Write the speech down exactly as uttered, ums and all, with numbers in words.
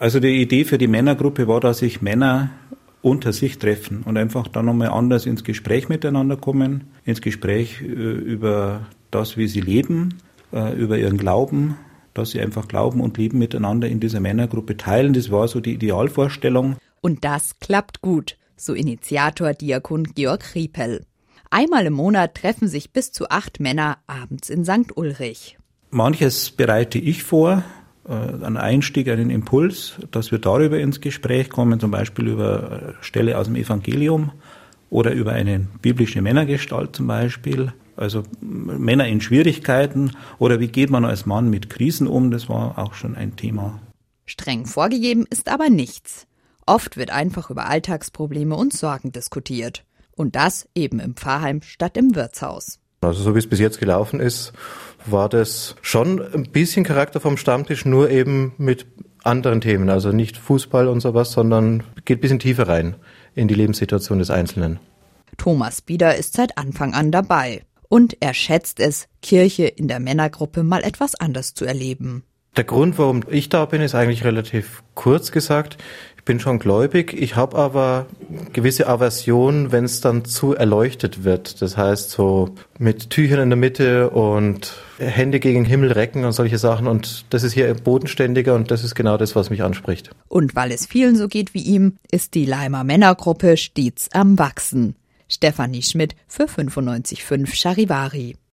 Also die Idee für die Männergruppe war, dass sich Männer unter sich treffen und einfach dann nochmal anders ins Gespräch miteinander kommen, ins Gespräch äh, über das, wie sie leben, äh, über ihren Glauben, dass sie einfach Glauben und Leben miteinander in dieser Männergruppe teilen. Das war so die Idealvorstellung. Und das klappt gut, so Initiator Diakon Georg Riepel. Einmal im Monat treffen sich bis zu acht Männer abends in Sankt Ulrich. Manches bereite ich vor, einen Einstieg, einen Impuls, dass wir darüber ins Gespräch kommen, zum Beispiel über Stelle aus dem Evangelium oder über eine biblische Männergestalt zum Beispiel. Also Männer in Schwierigkeiten oder wie geht man als Mann mit Krisen um, das war auch schon ein Thema. Streng vorgegeben ist aber nichts. Oft wird einfach über Alltagsprobleme und Sorgen diskutiert. Und das eben im Pfarrheim statt im Wirtshaus. Also so wie es bis jetzt gelaufen ist, war das schon ein bisschen Charakter vom Stammtisch, nur eben mit anderen Themen. Also nicht Fußball und sowas, sondern geht ein bisschen tiefer rein in die Lebenssituation des Einzelnen. Thomas Bieder ist seit Anfang an dabei. Und er schätzt es, Kirche in der Männergruppe mal etwas anders zu erleben. Der Grund, warum ich da bin, ist eigentlich relativ kurz gesagt. Ich bin schon gläubig, ich habe aber gewisse Aversion, wenn es dann zu erleuchtet wird. Das heißt so mit Tüchern in der Mitte und Hände gegen den Himmel recken und solche Sachen. Und das ist hier bodenständiger und das ist genau das, was mich anspricht. Und weil es vielen so geht wie ihm, ist die Laimer Männergruppe stets am Wachsen. Stefanie Schmidt für fünfundneunzig Komma fünf Charivari.